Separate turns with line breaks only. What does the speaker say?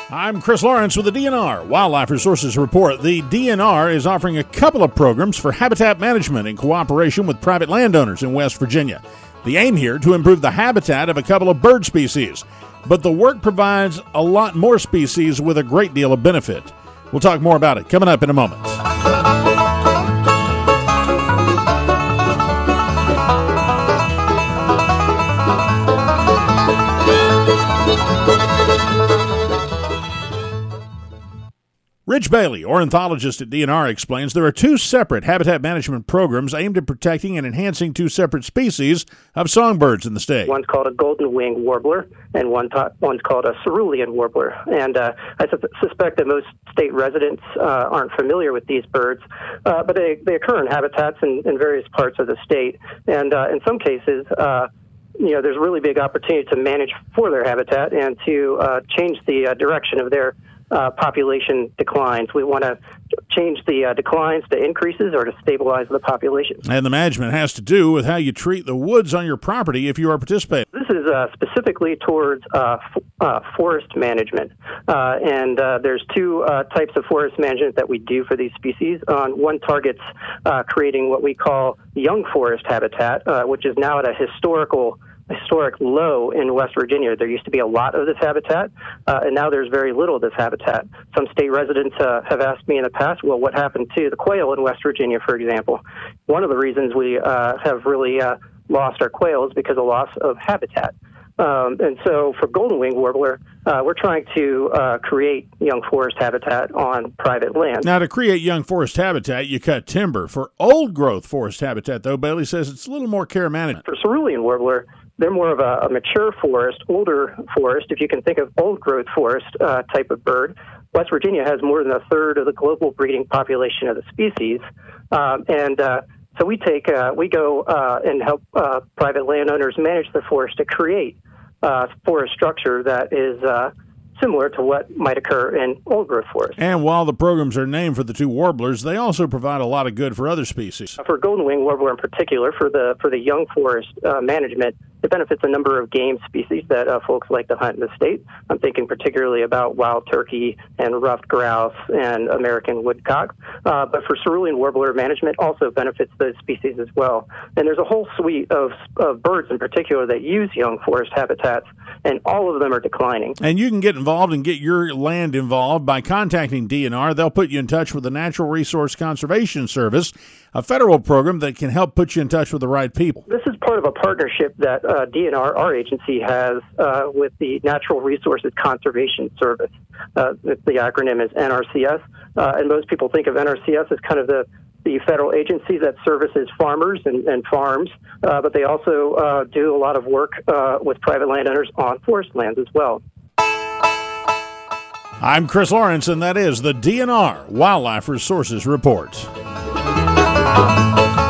I'm Chris Lawrence with the DNR Wildlife Resources Report. The DNR is offering a couple of programs for habitat management in cooperation with private landowners in West Virginia. The aim here to improve the habitat of a couple of bird species, but the work provides a lot more species with a great deal of benefit. We'll talk more about it coming up in a moment. Rich Bailey, ornithologist at DNR, explains there are two separate habitat management programs aimed at protecting and enhancing two separate species of songbirds in the state.
One's called a golden-winged warbler, and one's called a cerulean warbler. And I suspect that most state residents aren't familiar with these birds, but they occur in habitats in various parts of the state. And in some cases, there's a really big opportunity to manage for their habitat and to change the direction of their population declines. We want to change the declines to increases or to stabilize the population.
And the management has to do with how you treat the woods on your property if you are participating.
This is specifically towards forest management. And there's two types of forest management that we do for these species. One targets creating what we call young forest habitat, which is now at a historic low in West Virginia. There used to be a lot of this habitat, and now there's very little of this habitat. Some state residents have asked me in the past, well, what happened to the quail in West Virginia, for example? One of the reasons we have really lost our quail is because of loss of habitat. And so for golden-winged warbler, we're trying to create young forest habitat on private land.
Now, to create young forest habitat, you cut timber. For old-growth forest habitat, though, Bailey says it's a little more care management.
For cerulean warbler, they're more of a mature forest, older forest, if you can think of old-growth forest type of bird. West Virginia has more than a third of the global breeding population of the species. So we go and help private landowners manage the forest to create forest structure that is similar to what might occur in old-growth forests.
And while the programs are named for the two warblers, they also provide a lot of good for other species.
For golden-winged warbler in particular, for the young forest management, it benefits a number of game species that folks like to hunt in the state. I'm thinking particularly about wild turkey and ruffed grouse and American woodcock. But for cerulean warbler management also benefits those species as well. And there's a whole suite of birds in particular that use young forest habitats, and all of them are declining.
And you can get involved and get your land involved by contacting DNR. They'll put you in touch with the Natural Resource Conservation Service, a federal program that can help put you in touch with the right people.
This is part of a partnership that DNR, our agency, has with the Natural Resources Conservation Service. The acronym is NRCS, and most people think of NRCS as kind of the federal agency that services farmers and farms, but they also do a lot of work with private landowners on forest lands as well.
I'm Chris Lawrence, and that is the DNR Wildlife Resources Report.